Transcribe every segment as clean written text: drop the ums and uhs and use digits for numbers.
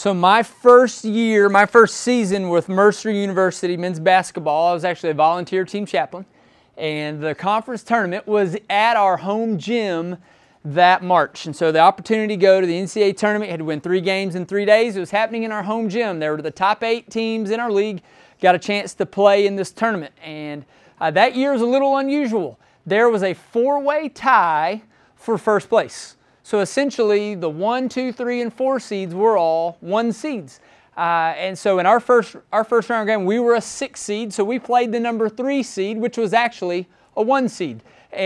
So my first season with Mercer University men's basketball, I was actually a volunteer team chaplain, and the conference tournament was at our home gym that March. And so the opportunity to go to the NCAA tournament, had to win 3 games in 3 days. It was happening in our home gym. There were the top 8 teams in our league got a chance to play in this tournament. And that year was a little unusual. There was a 4-way tie for first place. So essentially, the 1, 2, 3, and 4 seeds were all 1 seeds. And so in our first round game, we were a 6 seed, so we played the number 3 seed, which was actually a 1 seed,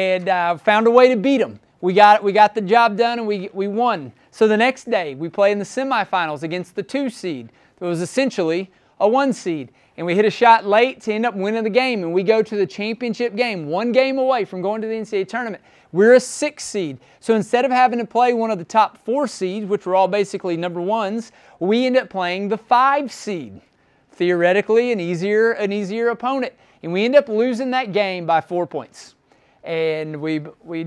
and found a way to beat them. We got the job done, and we won. So the next day, we played in the semifinals against the 2 seed. It was essentially a 1 seed. And we hit a shot late to end up winning the game, and we go to the championship game, 1 game away from going to the NCAA tournament. We're a 6 seed. So instead of having to play one of the top 4 seeds, which were all basically number 1s, we end up playing the 5 seed. Theoretically, an easier opponent. And we end up losing that game by 4 points. And we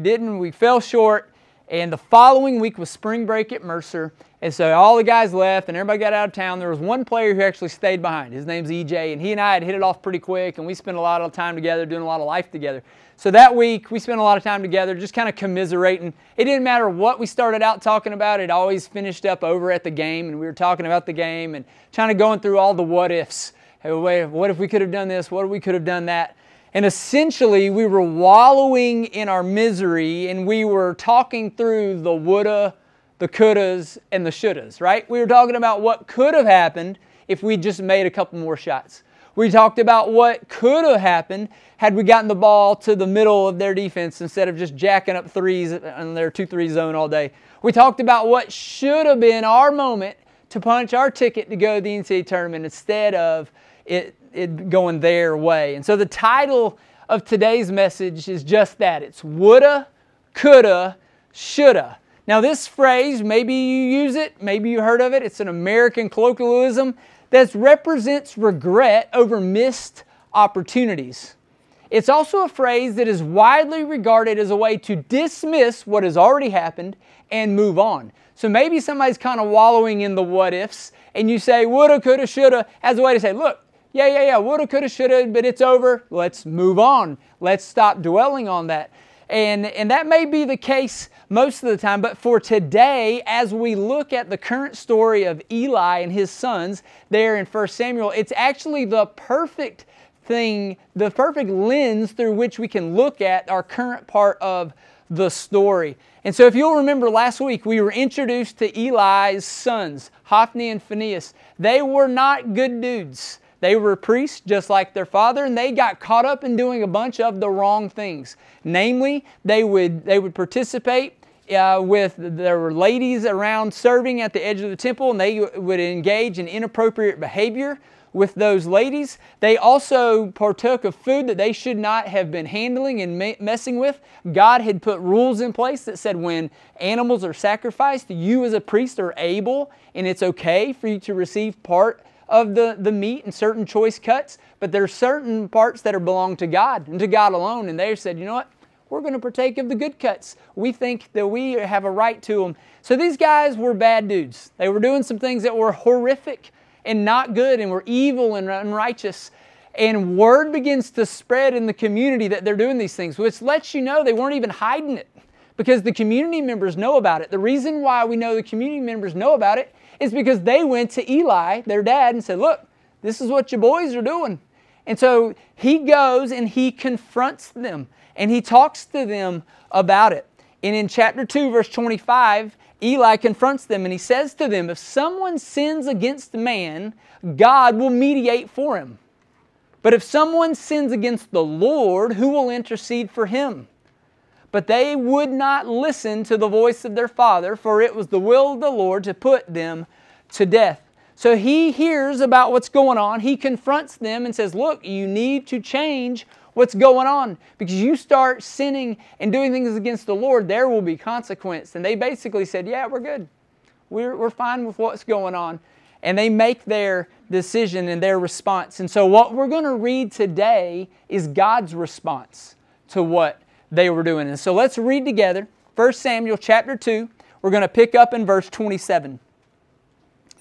fell short. And the following week was spring break at Mercer. And so all the guys left and everybody got out of town. There was one player who actually stayed behind. His name's EJ, and he and I had hit it off pretty quick, and we spent a lot of time together, doing a lot of life together. So that week, we spent a lot of time together just kind of commiserating. It didn't matter what we started out talking about. It always finished up over at the game, and we were talking about the game and trying to going through all the what-ifs. Hey, what if we could have done this? What if we could have done that? And essentially, we were wallowing in our misery, and we were talking through the woulda, the couldas, and the shouldas, right? We were talking about what could have happened if we just made a couple more shots. We talked about what could have happened had we gotten the ball to the middle of their defense instead of just jacking up threes in their 2-3 zone all day. We talked about what should have been our moment to punch our ticket to go to the NCAA tournament instead of it going their way. And so the title of today's message is just that. It's woulda, coulda, shoulda. Now this phrase, maybe you use it, maybe you heard of it. It's an American colloquialism that represents regret over missed opportunities. It's also a phrase that is widely regarded as a way to dismiss what has already happened and move on. So maybe somebody's kind of wallowing in the what ifs, and you say woulda, coulda, shoulda as a way to say, look, yeah, woulda, coulda, shoulda, but it's over. Let's move on. Let's stop dwelling on that. And that may be the case most of the time, but for today, as we look at the current story of Eli and his sons there in 1 Samuel, it's actually the perfect thing, the perfect lens through which we can look at our current part of the story. And so if you'll remember last week, we were introduced to Eli's sons, Hophni and Phinehas. They were not good dudes. They were priests just like their father, and they got caught up in doing a bunch of the wrong things. Namely, they would participate there were ladies around serving at the edge of the temple, and they would engage in inappropriate behavior with those ladies. They also partook of food that they should not have been handling and messing with. God had put rules in place that said when animals are sacrificed, you as a priest are able, and it's okay for you to receive part of the meat and certain choice cuts, but there are certain parts that belong to God and to God alone, and they said, you know what? We're going to partake of the good cuts. We think that we have a right to them. So these guys were bad dudes. They were doing some things that were horrific and not good and were evil and unrighteous. And word begins to spread in the community that they're doing these things, which lets you know they weren't even hiding it because the community members know about it. The reason why we know the community members know about it is because they went to Eli, their dad, and said, look, this is what your boys are doing. And so he goes and he confronts them and he talks to them about it. And in chapter 2, verse 25, Eli confronts them and he says to them, if someone sins against man, God will mediate for him. But if someone sins against the Lord, who will intercede for him? But they would not listen to the voice of their father, for it was the will of the Lord to put them to death. So he hears about what's going on. He confronts them and says, look, you need to change what's going on. Because you start sinning and doing things against the Lord, there will be consequence. And they basically said, yeah, we're good. We're fine with what's going on. And they make their decision and their response. And so what we're going to read today is God's response to what they were doing. And so let's read together 1 Samuel chapter 2. We're going to pick up in verse 27.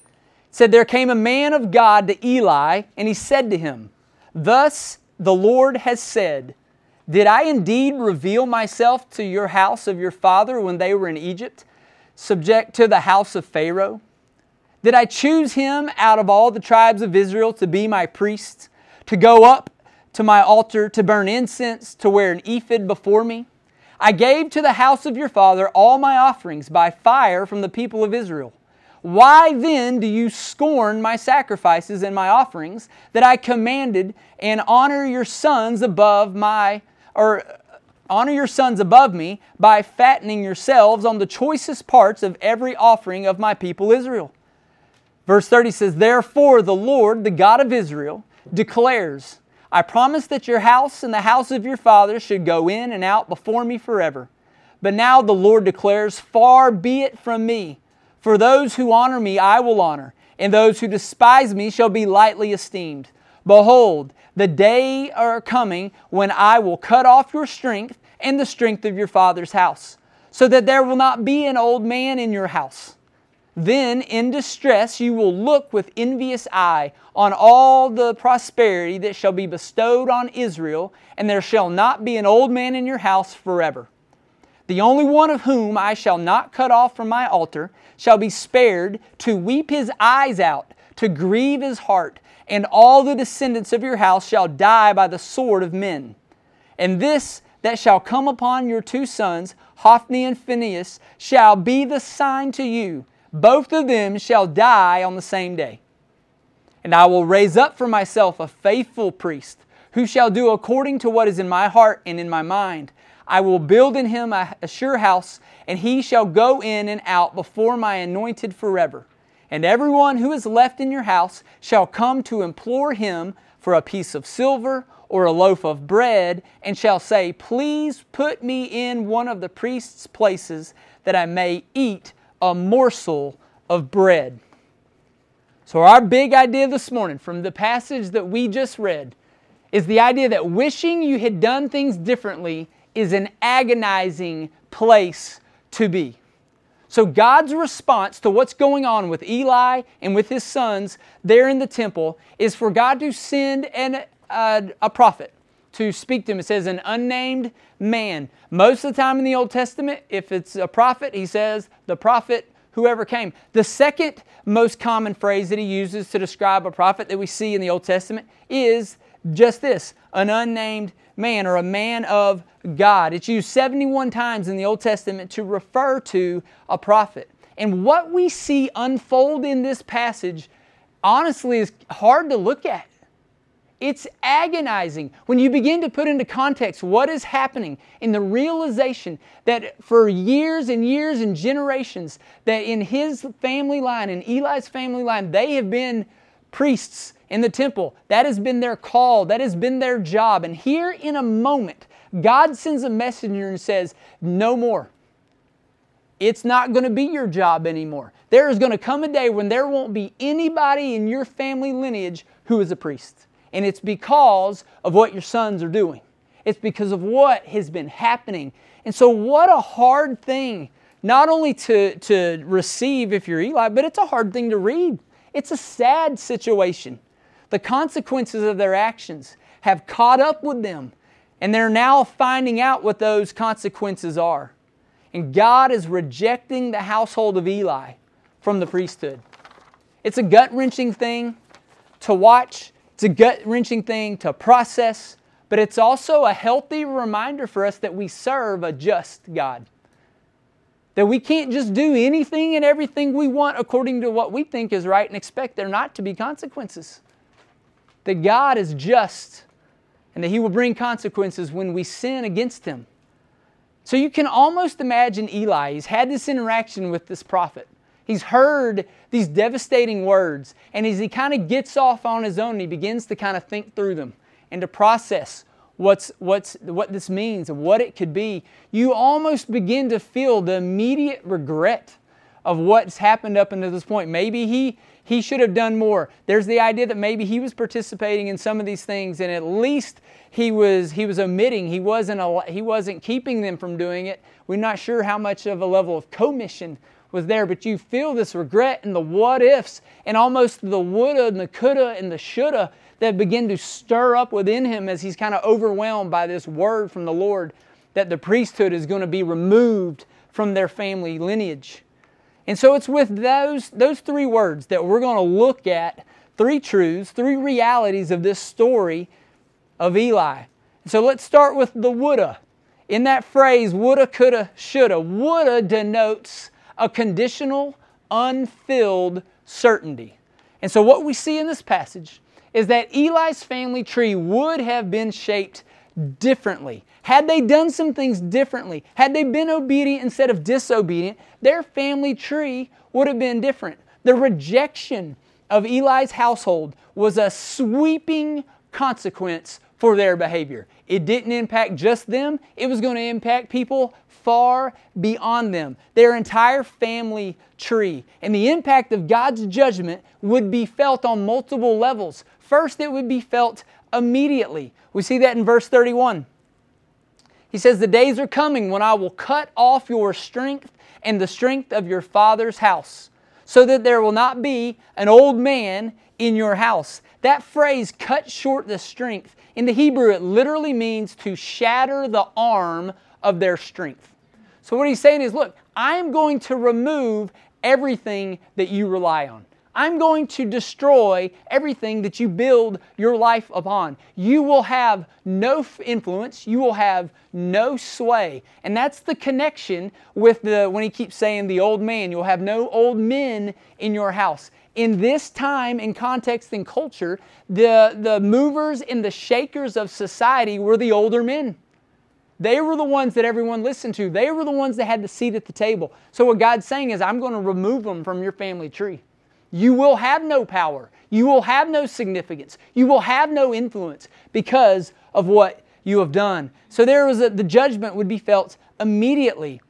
It said, there came a man of God to Eli, and he said to him, thus the Lord has said, did I indeed reveal myself to your house of your father when they were in Egypt, subject to the house of Pharaoh? Did I choose him out of all the tribes of Israel to be my priest, to go up to my altar, to burn incense, to wear an ephod before me? I gave to the house of your father all my offerings by fire from the people of Israel. Why then do you scorn my sacrifices and my offerings that I commanded, and honor your sons above me by fattening yourselves on the choicest parts of every offering of my people Israel? Verse 30 says, therefore the Lord, the God of Israel, declares, I promised that your house and the house of your father should go in and out before me forever. But now the Lord declares, far be it from me. For those who honor me I will honor, and those who despise me shall be lightly esteemed. Behold, the day are coming when I will cut off your strength and the strength of your father's house, so that there will not be an old man in your house. Then in distress you will look with envious eye on all the prosperity that shall be bestowed on Israel, and there shall not be an old man in your house forever. The only one of whom I shall not cut off from my altar shall be spared to weep his eyes out, to grieve his heart, and all the descendants of your house shall die by the sword of men. And this that shall come upon your two sons, Hophni and Phinehas, shall be the sign to you. Both of them shall die on the same day. And I will raise up for myself a faithful priest, who shall do according to what is in my heart and in my mind. I will build in him a sure house, and he shall go in and out before my anointed forever. And everyone who is left in your house shall come to implore him for a piece of silver or a loaf of bread, and shall say, please put me in one of the priest's places, that I may eat a morsel of bread. So our big idea this morning from the passage that we just read is the idea that wishing you had done things differently is an agonizing place to be. So God's response to what's going on with Eli and with his sons there in the temple is for God to send a prophet to speak to him. It says an unnamed man. Most of the time in the Old Testament, if it's a prophet, he says the prophet whoever came. The second most common phrase that he uses to describe a prophet that we see in the Old Testament is just this, an unnamed man, or a man of God. It's used 71 times in the Old Testament to refer to a prophet. And what we see unfold in this passage, honestly, is hard to look at. It's agonizing when you begin to put into context what is happening in the realization that for years and years and generations, that in his family line, in Eli's family line, they have been priests in the temple. That has been their call. That has been their job. And here in a moment, God sends a messenger and says, no more. It's not going to be your job anymore. There is going to come a day when there won't be anybody in your family lineage who is a priest. And it's because of what your sons are doing. It's because of what has been happening. And so what a hard thing, not only to receive if you're Eli, but it's a hard thing to read. It's a sad situation. The consequences of their actions have caught up with them, and they're now finding out what those consequences are. And God is rejecting the household of Eli from the priesthood. It's a gut-wrenching thing to watch. It's a gut-wrenching thing to process, but it's also a healthy reminder for us that we serve a just God. That we can't just do anything and everything we want according to what we think is right and expect there not to be consequences. That God is just and that He will bring consequences when we sin against Him. So you can almost imagine Eli. He's had this interaction with this prophet. He's heard these devastating words, and as he kind of gets off on his own, he begins to kind of think through them and to process what this means and what it could be. You almost begin to feel the immediate regret of what's happened up until this point. Maybe he should have done more. There's the idea that maybe he was participating in some of these things, and at least he was omitting. He wasn't keeping them from doing it. We're not sure how much of a level of commission was there, but you feel this regret and the what ifs and almost the woulda and the coulda and the shoulda that begin to stir up within him as he's kind of overwhelmed by this word from the Lord that the priesthood is going to be removed from their family lineage. And so it's with those three words that we're going to look at three truths, three realities of this story of Eli. So let's start with the woulda. In that phrase, woulda, coulda, shoulda, woulda denotes a conditional, unfilled certainty. And so what we see in this passage is that Eli's family tree would have been shaped differently. Had they done some things differently, had they been obedient instead of disobedient, their family tree would have been different. The rejection of Eli's household was a sweeping consequence for their behavior. It didn't impact just them, it was going to impact people far beyond them, their entire family tree. And the impact of God's judgment would be felt on multiple levels. First, it would be felt immediately. We see that in verse 31. He says, "The days are coming when I will cut off your strength and the strength of your father's house, so that there will not be an old man in your house." That phrase, "cut short the strength," in the Hebrew it literally means to shatter the arm of their strength. So what he's saying is, look, I'm going to remove everything that you rely on. I'm going to destroy everything that you build your life upon. You will have no influence. You will have no sway. And that's the connection with when he keeps saying the old man. You'll have no old men in your house. In this time, in context and culture, the movers and the shakers of society were the older men. They were the ones that everyone listened to. They were the ones that had the seat at the table. So what God's saying is, I'm going to remove them from your family tree. You will have no power. You will have no significance. You will have no influence because of what you have done. So the judgment would be felt immediately.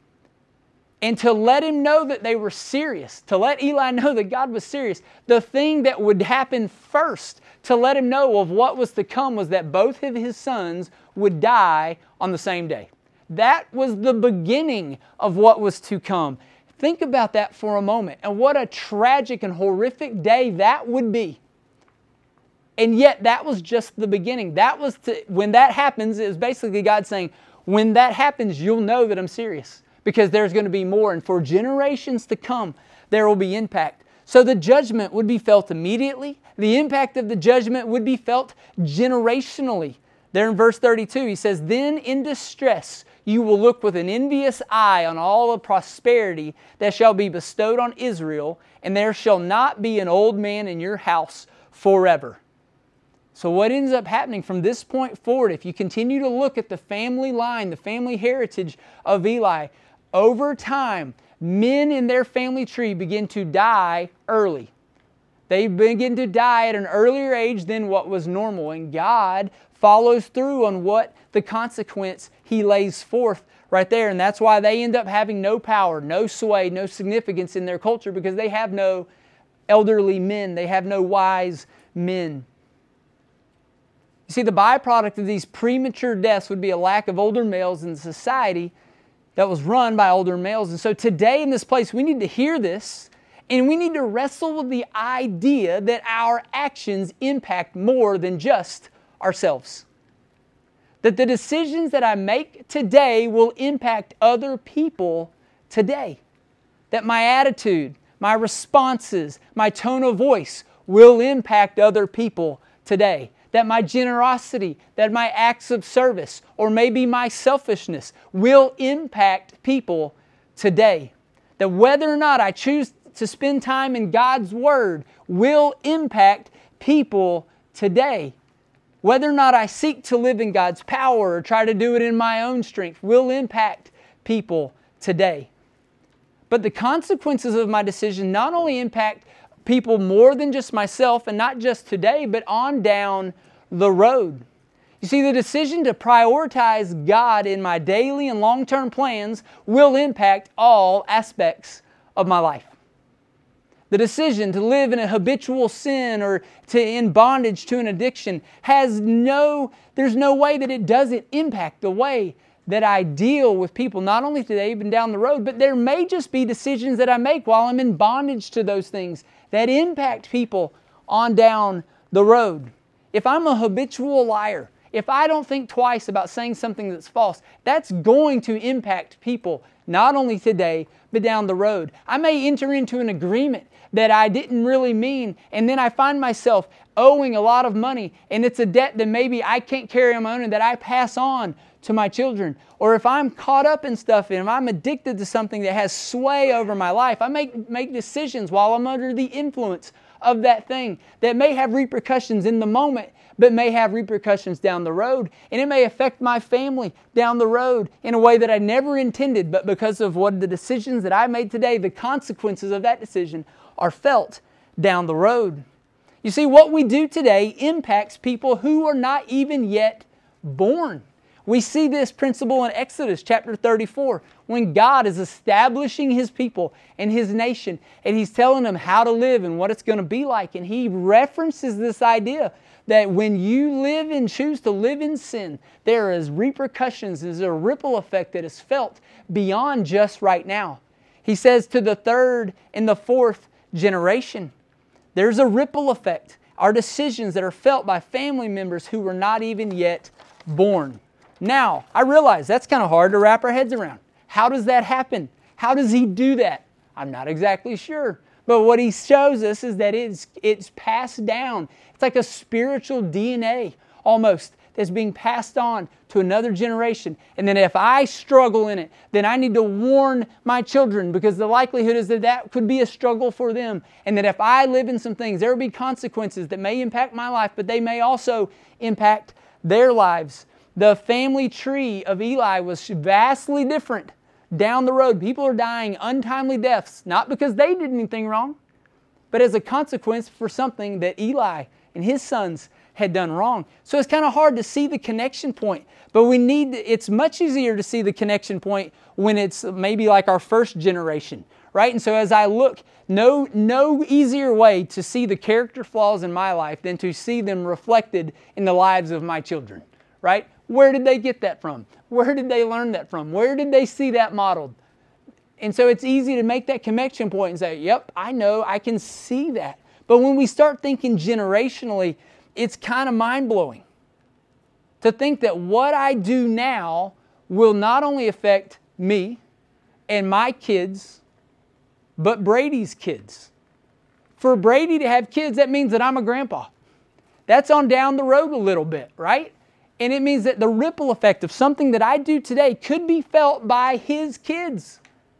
And to let him know that they were serious, to let Eli know that God was serious, the thing that would happen first to let him know of what was to come was that both of his sons would die on the same day. That was the beginning of what was to come. Think about that for a moment, and what a tragic and horrific day that would be. And yet that was just the beginning. When that happens, it was basically God saying, when that happens, you'll know that I'm serious, because there's going to be more, and for generations to come, there will be impact. So the judgment would be felt immediately. The impact of the judgment would be felt generationally. There in verse 32, he says, "Then in distress you will look with an envious eye on all the prosperity that shall be bestowed on Israel, and there shall not be an old man in your house forever." So what ends up happening from this point forward, if you continue to look at the family line, the family heritage of Eli, over time, men in their family tree begin to die early. They begin to die at an earlier age than what was normal, and God follows through on what the consequence He lays forth right there. And that's why they end up having no power, no sway, no significance in their culture, because they have no elderly men. They have no wise men. You see, the byproduct of these premature deaths would be a lack of older males in society that was run by older males. And so today in this place, we need to hear this, and we need to wrestle with the idea that our actions impact more than just ourselves. That the decisions that I make today will impact other people today. That my attitude, my responses, my tone of voice will impact other people today. That my generosity, that my acts of service, or maybe my selfishness will impact people today. That whether or not I choose to spend time in God's Word will impact people today. Whether or not I seek to live in God's power or try to do it in my own strength will impact people today. But the consequences of my decision not only impact people more than just myself, and not just today, but on down the road. You see, the decision to prioritize God in my daily and long-term plans will impact all aspects of my life. The decision to live in a habitual sin or in bondage to an addiction there's no way that it doesn't impact the way that I deal with people, not only today, even down the road, but there may just be decisions that I make while I'm in bondage to those things that impact people on down the road. If I'm a habitual liar, if I don't think twice about saying something that's false, that's going to impact people, not only today, but down the road. I may enter into an agreement that I didn't really mean, and then I find myself owing a lot of money, and it's a debt that maybe I can't carry on my own and that I pass on to my children. Or if I'm caught up in stuff and if I'm addicted to something that has sway over my life, I make decisions while I'm under the influence of that thing that may have repercussions in the moment, but may have repercussions down the road. And it may affect my family down the road in a way that I never intended, but because of what the decisions that I made today, the consequences of that decision are felt down the road. You see, what we do today impacts people who are not even yet born. We see this principle in Exodus chapter 34 when God is establishing His people and His nation, and He's telling them how to live and what it's going to be like. And He references this idea that when you live and choose to live in sin, there is repercussions, there's a ripple effect that is felt beyond just right now. He says to the third and the fourth generation, there's a ripple effect. Our decisions that are felt by family members who were not even yet born. Now, I realize that's kind of hard to wrap our heads around. How does that happen? How does He do that? I'm not exactly sure. But what He shows us is that it's passed down. It's like a spiritual DNA almost that's being passed on to another generation. And then if I struggle in it, then I need to warn my children, because the likelihood is that that could be a struggle for them. And that if I live in some things, there will be consequences that may impact my life, but they may also impact their lives. The family tree of Eli was vastly different down the road. People are dying untimely deaths, not because they did anything wrong, but as a consequence for something that Eli and his sons had done wrong. So it's kind of hard to see the connection point, but it's much easier to see the connection point when it's maybe like our first generation, right? And so as I look, no easier way to see the character flaws in my life than to see them reflected in the lives of my children, right? Where did they get that from? Where did they learn that from? Where did they see that modeled? And so it's easy to make that connection point and say, yep, I know, I can see that. But when we start thinking generationally, it's kind of mind-blowing to think that what I do now will not only affect me and my kids, but Brady's kids. For Brady to have kids, that means that I'm a grandpa. That's on down the road a little bit, right? And it means that the ripple effect of something that I do today could be felt by his kids.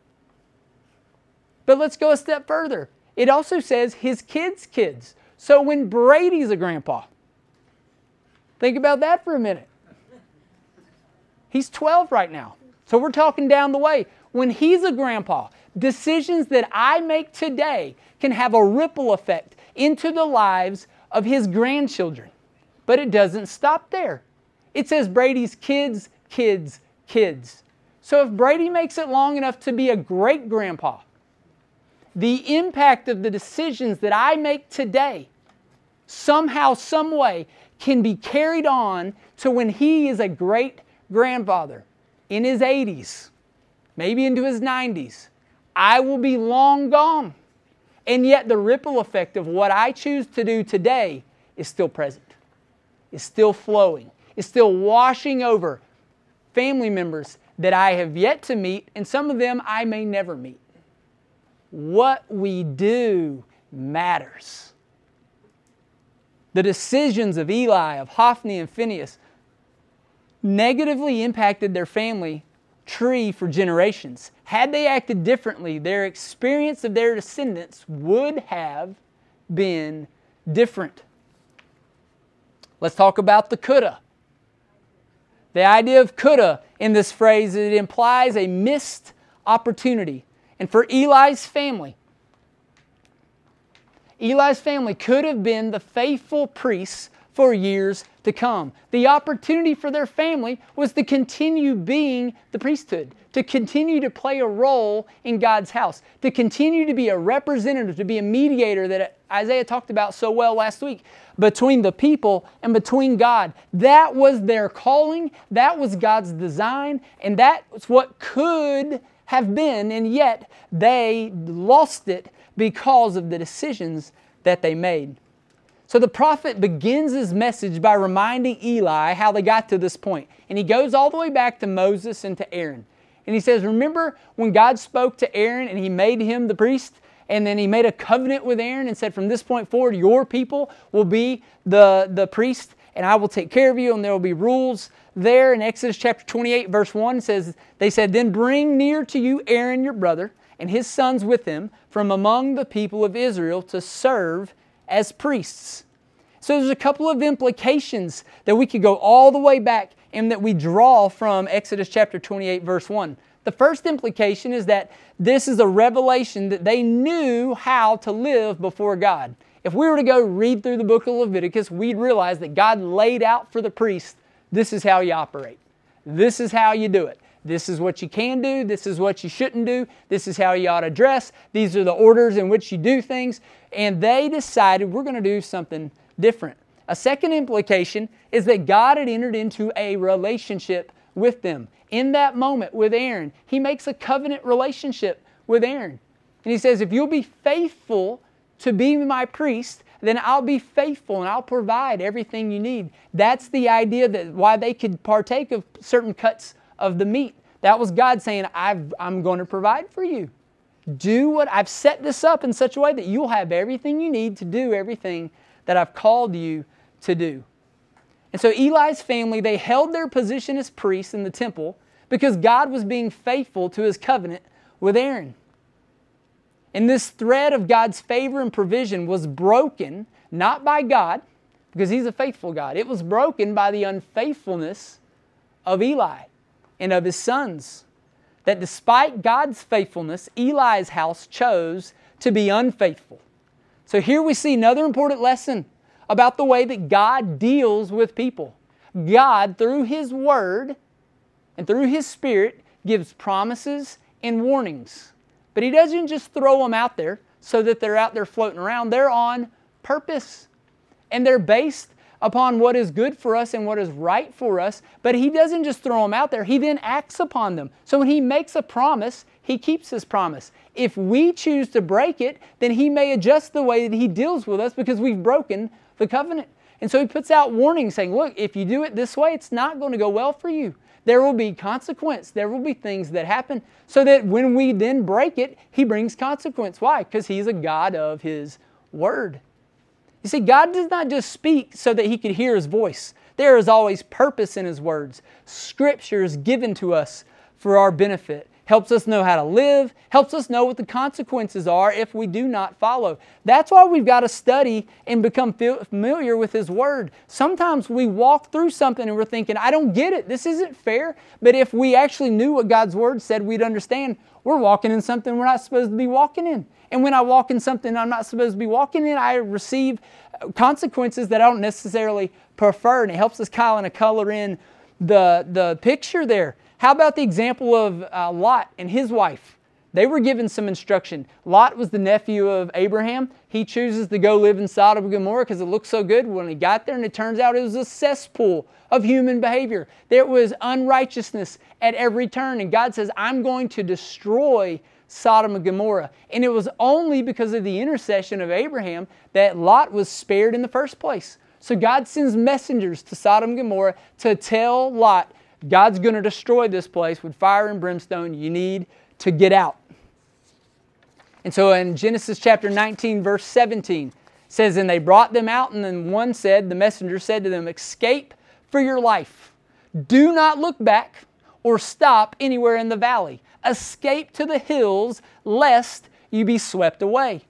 But let's go a step further. It also says his kids' kids. So when Brady's a grandpa, think about that for a minute. He's 12 right now. So we're talking down the way. When he's a grandpa, decisions that I make today can have a ripple effect into the lives of his grandchildren. But it doesn't stop there. It says Brady's kids, kids, kids. So if Brady makes it long enough to be a great grandpa, the impact of the decisions that I make today somehow, some way, can be carried on to when he is a great grandfather in his 80s, maybe into his 90s. I will be long gone. And yet the ripple effect of what I choose to do today is still present, is still flowing, is still washing over family members that I have yet to meet, and some of them I may never meet. What we do matters. The decisions of Eli, of Hophni and Phinehas negatively impacted their family tree for generations. Had they acted differently, their experience of their descendants would have been different. Let's talk about the coulda. The idea of coulda in this phrase, it implies a missed opportunity. And for Eli's family could have been the faithful priests for years to come. The opportunity for their family was to continue being the priesthood, to continue to play a role in God's house, to continue to be a representative, to be a mediator that Isaiah talked about so well last week, between the people and between God. That was their calling, that was God's design, and that was what could have been, and yet they lost it because of the decisions that they made. So the prophet begins his message by reminding Eli how they got to this point. And he goes all the way back to Moses and to Aaron. And he says, remember when God spoke to Aaron and he made him the priest? And then he made a covenant with Aaron and said, from this point forward, your people will be the priest, and I will take care of you, and there will be rules there. In Exodus chapter 28, verse 1 says, they said, then bring near to you Aaron your brother and his sons with him from among the people of Israel to serve as priests. So there's a couple of implications that we could go all the way back and that we draw from Exodus chapter 28, verse 1. The first implication is that this is a revelation that they knew how to live before God. If we were to go read through the book of Leviticus, we'd realize that God laid out for the priest, this is how you operate. This is how you do it. This is what you can do. This is what you shouldn't do. This is how you ought to dress. These are the orders in which you do things. And they decided we're going to do something different. A second implication is that God had entered into a relationship with them. In that moment with Aaron, he makes a covenant relationship with Aaron. And he says, if you'll be faithful to be my priest, then I'll be faithful and I'll provide everything you need. That's the idea that why they could partake of certain cuts of the meat. That was God saying, I'm going to provide for you. Do what I've set this up in such a way that you'll have everything you need to do everything that I've called you to do. And so Eli's family, they held their position as priests in the temple because God was being faithful to His covenant with Aaron. And this thread of God's favor and provision was broken, not by God, because He's a faithful God. It was broken by the unfaithfulness of Eli and of his sons. That despite God's faithfulness, Eli's house chose to be unfaithful. So here we see another important lesson about the way that God deals with people. God, through His Word and through His Spirit, gives promises and warnings. But He doesn't just throw them out there so that they're out there floating around. They're on purpose. And they're based upon what is good for us and what is right for us. But He doesn't just throw them out there. He then acts upon them. So when He makes a promise, He keeps His promise. If we choose to break it, then He may adjust the way that He deals with us because we've broken the covenant. And so He puts out warnings saying, look, if you do it this way, it's not going to go well for you. There will be consequence. There will be things that happen so that when we then break it, He brings consequence. Why? Because He's a God of His Word. You see, God does not just speak so that He could hear His voice. There is always purpose in His words. Scripture is given to us for our benefit. Helps us know how to live, helps us know what the consequences are if we do not follow. That's why we've got to study and become familiar with His Word. Sometimes we walk through something and we're thinking, I don't get it, this isn't fair. But if we actually knew what God's Word said, we'd understand we're walking in something we're not supposed to be walking in. And when I walk in something I'm not supposed to be walking in, I receive consequences that I don't necessarily prefer. And it helps us kind of color in the picture there. How about the example of Lot and his wife? They were given some instruction. Lot was the nephew of Abraham. He chooses to go live in Sodom and Gomorrah because it looked so good when he got there, and it turns out it was a cesspool of human behavior. There was unrighteousness at every turn, and God says, I'm going to destroy Sodom and Gomorrah. And it was only because of the intercession of Abraham that Lot was spared in the first place. So God sends messengers to Sodom and Gomorrah to tell Lot, God's going to destroy this place with fire and brimstone. You need to get out. And so in Genesis chapter 19, verse 17, it says, and they brought them out, and then the messenger said to them, escape for your life. Do not look back or stop anywhere in the valley. Escape to the hills, lest you be swept away.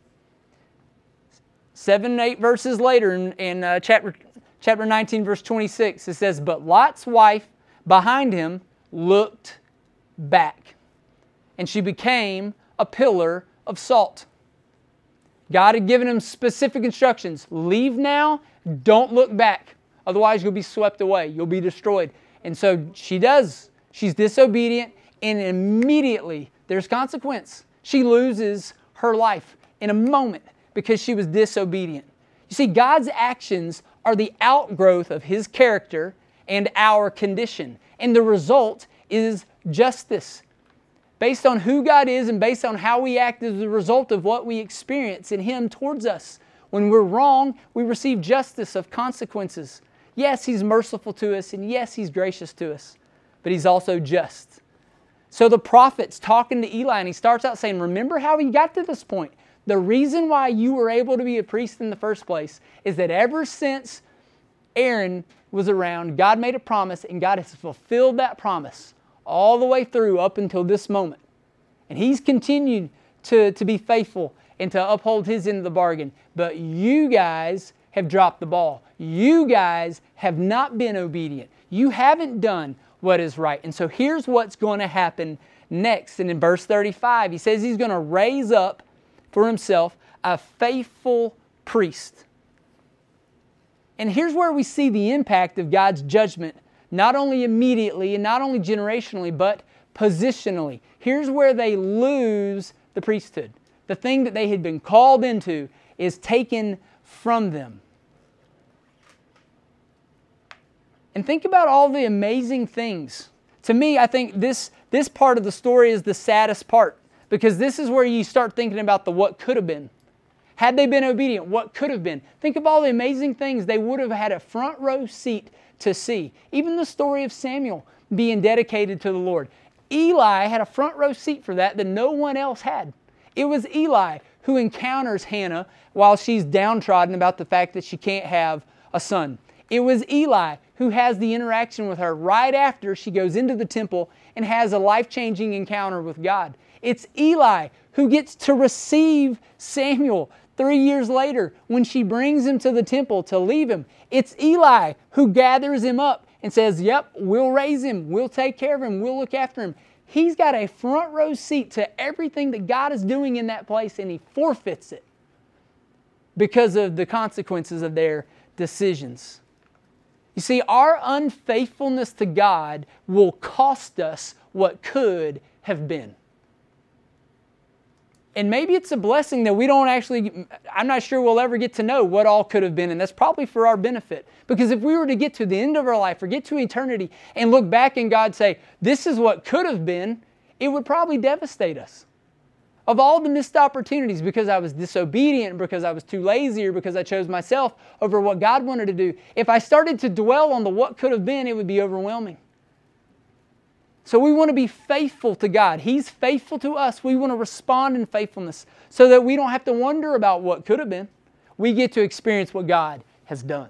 7 and 8 verses later in chapter 19, verse 26, it says, but Lot's wife behind him looked back, and she became a pillar of salt. God had given him specific instructions. Leave now, Don't look back. Otherwise, you'll be swept away. You'll be destroyed. And so she does. She's disobedient, and immediately there's consequence. She loses her life in a moment because she was disobedient. You see, God's actions are the outgrowth of His character and our condition. And the result is justice. Based on who God is and based on how we act is the result of what we experience in Him towards us. When we're wrong, we receive justice of consequences. Yes, He's merciful to us, and yes, He's gracious to us, but He's also just. So the prophet's talking to Eli, and he starts out saying, remember how he got to this point. The reason why you were able to be a priest in the first place is that ever since Aaron was around, God made a promise, and God has fulfilled that promise all the way through up until this moment. And He's continued to be faithful and to uphold His end of the bargain. But you guys have dropped the ball. You guys have not been obedient. You haven't done what is right. And so here's what's going to happen next. And in verse 35, He says He's going to raise up for Himself a faithful priest. And here's where we see the impact of God's judgment, not only immediately and not only generationally, but positionally. Here's where they lose the priesthood. The thing that they had been called into is taken from them. And think about all the amazing things. To me, I think this part of the story is the saddest part, because this is where you start thinking about the what could have been. Had they been obedient, what could have been? Think of all the amazing things they would have had a front row seat to see. Even the story of Samuel being dedicated to the Lord. Eli had a front row seat for that no one else had. It was Eli who encounters Hannah while she's downtrodden about the fact that she can't have a son. It was Eli who has the interaction with her right after she goes into the temple and has a life-changing encounter with God. It's Eli who gets to receive Samuel 3 years later when she brings him to the temple to leave him. It's Eli who gathers him up and says, yep, we'll raise him, we'll take care of him, we'll look after him. He's got a front row seat to everything that God is doing in that place, and he forfeits it because of the consequences of their decisions. You see, our unfaithfulness to God will cost us what could have been. And maybe it's a blessing that we don't actually, I'm not sure we'll ever get to know what all could have been, and that's probably for our benefit. Because if we were to get to the end of our life or get to eternity and look back and God say, this is what could have been, it would probably devastate us. Of all the missed opportunities, because I was disobedient, because I was too lazy, or because I chose myself over what God wanted to do, if I started to dwell on the what could have been, it would be overwhelming. So we want to be faithful to God. He's faithful to us. We want to respond in faithfulness so that we don't have to wonder about what could have been. We get to experience what God has done.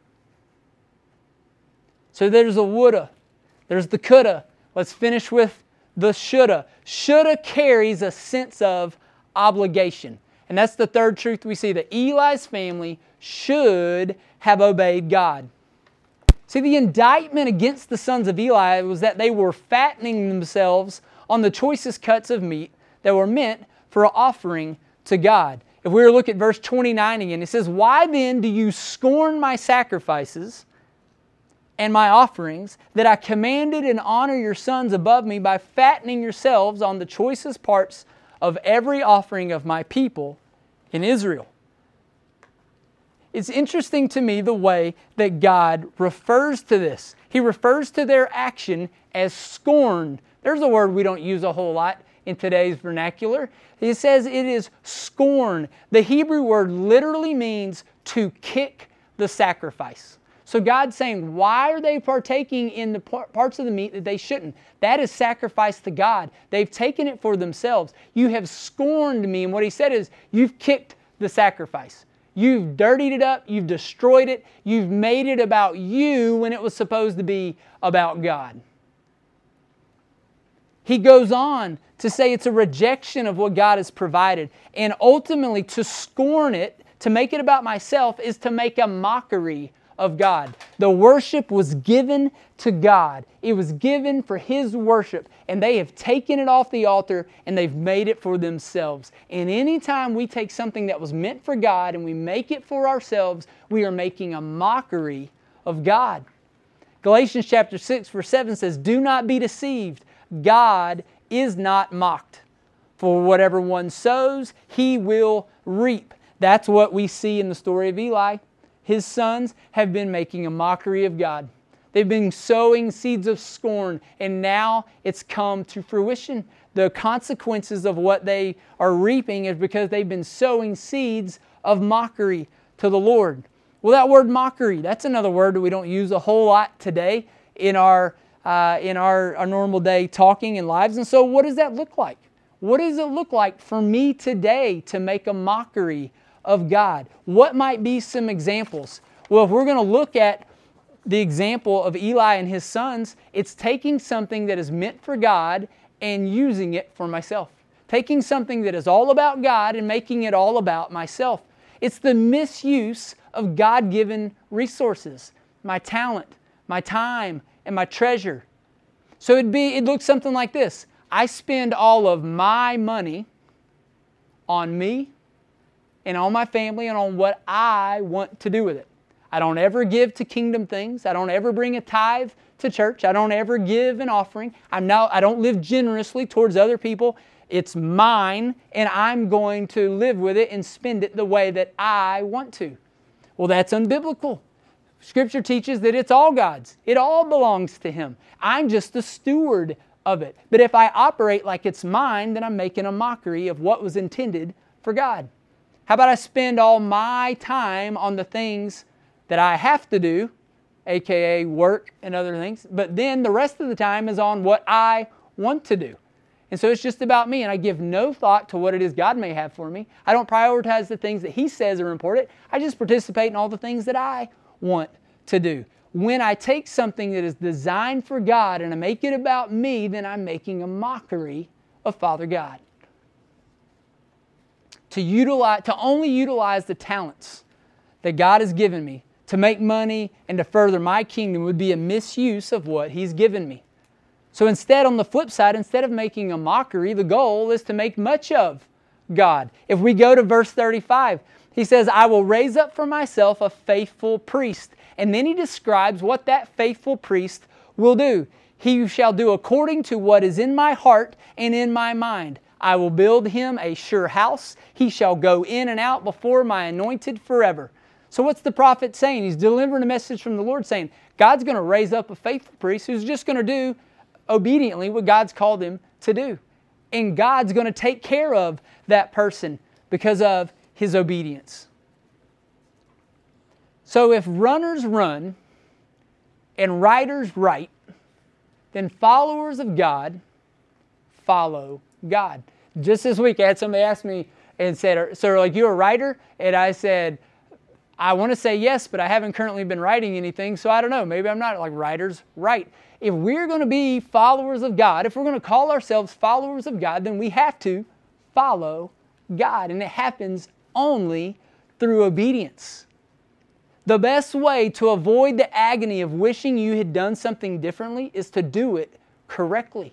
So there's the woulda. There's the coulda. Let's finish with the shoulda. Shoulda carries a sense of obligation. And that's the third truth we see, that Eli's family should have obeyed God. See, the indictment against the sons of Eli was that they were fattening themselves on the choicest cuts of meat that were meant for an offering to God. If we were to look at verse 29 again, it says, why then do you scorn my sacrifices and my offerings, that I commanded and honor your sons above me by fattening yourselves on the choicest parts of every offering of my people in Israel? It's interesting to me the way that God refers to this. He refers to their action as scorn. There's a word we don't use a whole lot in today's vernacular. He says it is scorn. The Hebrew word literally means to kick the sacrifice. So God's saying, why are they partaking in the parts of the meat that they shouldn't? That is sacrifice to God. They've taken it for themselves. You have scorned me. And what He said is, you've kicked the sacrifice. You've dirtied it up. You've destroyed it. You've made it about you when it was supposed to be about God. He goes on to say it's a rejection of what God has provided. And ultimately, to scorn it, to make it about myself, is to make a mockery of God. The worship was given to God. It was given for His worship. And they have taken it off the altar and they've made it for themselves. And anytime we take something that was meant for God and we make it for ourselves, we are making a mockery of God. Galatians chapter 6 verse 7 says, "Do not be deceived. God is not mocked. For whatever one sows, he will reap." That's what we see in the story of Eli. His sons have been making a mockery of God. They've been sowing seeds of scorn, and now it's come to fruition. The consequences of what they are reaping is because they've been sowing seeds of mockery to the Lord. Well, that word mockery, that's another word that we don't use a whole lot today in our normal day talking and lives. And so what does that look like? What does it look like for me today to make a mockery of God? What might be some examples? Well, if we're going to look at the example of Eli and his sons, it's taking something that is meant for God and using it for myself. Taking something that is all about God and making it all about myself. It's the misuse of God-given resources, my talent, my time, and my treasure. So it looks something like this. I spend all of my money on me and on my family and on what I want to do with it. I don't ever give to kingdom things. I don't ever bring a tithe to church. I don't ever give an offering. I don't live generously towards other people. It's mine, and I'm going to live with it and spend it the way that I want to. Well, that's unbiblical. Scripture teaches that it's all God's. It all belongs to Him. I'm just the steward of it. But if I operate like it's mine, then I'm making a mockery of what was intended for God. How about I spend all my time on the things that I have to do, aka work and other things, but then the rest of the time is on what I want to do. And so it's just about me, and I give no thought to what it is God may have for me. I don't prioritize the things that He says are important. I just participate in all the things that I want to do. When I take something that is designed for God and I make it about me, then I'm making a mockery of Father God. To only utilize the talents that God has given me to make money and to further my kingdom would be a misuse of what He's given me. So instead, on the flip side, instead of making a mockery, the goal is to make much of God. If we go to verse 35, He says, "I will raise up for myself a faithful priest." And then He describes what that faithful priest will do. "He shall do according to what is in my heart and in my mind. I will build him a sure house. He shall go in and out before my anointed forever." So what's the prophet saying? He's delivering a message from the Lord saying, God's going to raise up a faithful priest who's just going to do obediently what God's called him to do. And God's going to take care of that person because of his obedience. So if runners run and writers write, then followers of God follow God. Just this week I had somebody ask me and said, "So like you a writer?" And I said, "I want to say yes, but I haven't currently been writing anything, so I don't know. Maybe I'm not." Like, writers write. If we're going to be followers of God, if we're going to call ourselves followers of God, then we have to follow God. And it happens only through obedience. The best way to avoid the agony of wishing you had done something differently is to do it correctly.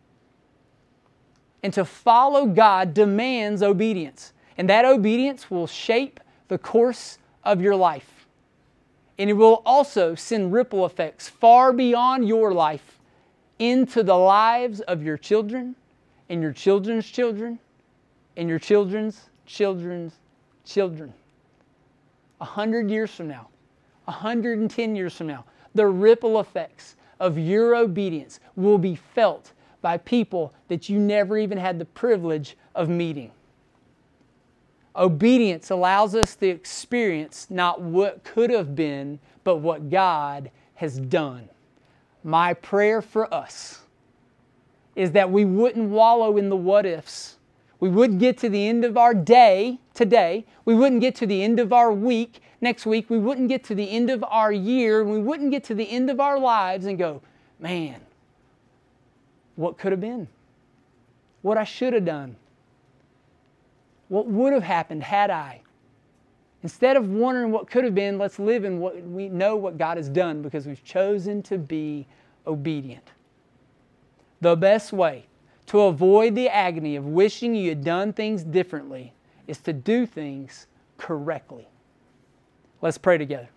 And to follow God demands obedience. And that obedience will shape the course of your life. And it will also send ripple effects far beyond your life into the lives of your children and your children's children and your children's children's children. 100 years from now, 110 years from now, the ripple effects of your obedience will be felt by people that you never even had the privilege of meeting. Obedience allows us to experience not what could have been, but what God has done. My prayer for us is that we wouldn't wallow in the what ifs. We wouldn't get to the end of our day today. We wouldn't get to the end of our week next week. We wouldn't get to the end of our year. We wouldn't get to the end of our lives and go, man, what could have been? What I should have done? What would have happened had I? Instead of wondering what could have been, let's live in what we know what God has done because we've chosen to be obedient. The best way to avoid the agony of wishing you had done things differently is to do things correctly. Let's pray together.